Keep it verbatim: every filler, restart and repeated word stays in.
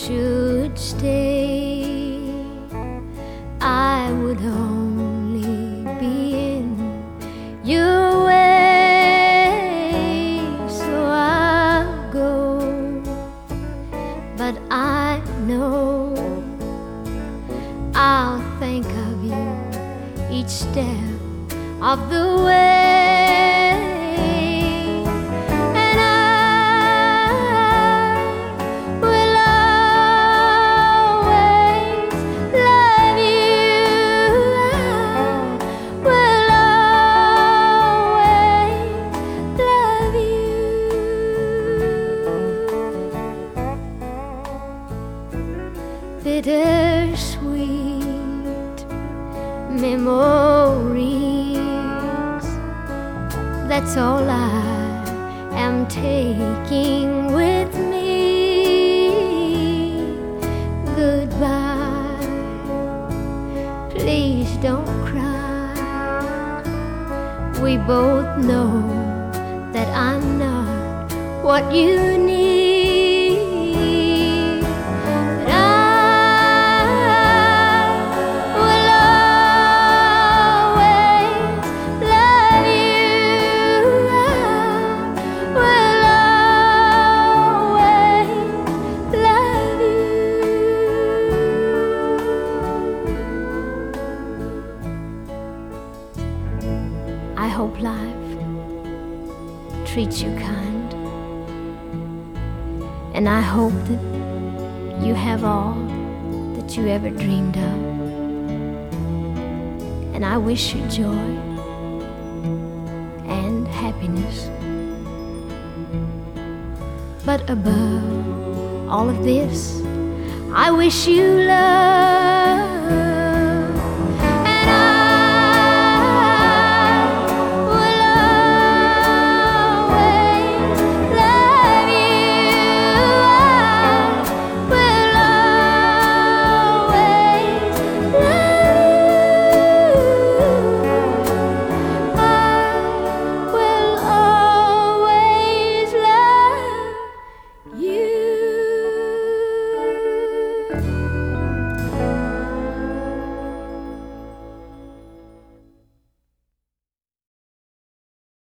should stay, I would only be in your way. So I'll go, but I know I'll think of you each step of the way. And I will always love you. I will always love you. Bittersweet memories, that's all I am taking with me. Goodbye, please don't cry. We both know that I'm not what you need. I hope life treats you kind, and I hope that you have all that you ever dreamed of, and I wish you joy and happiness. But above all of this, I wish you love.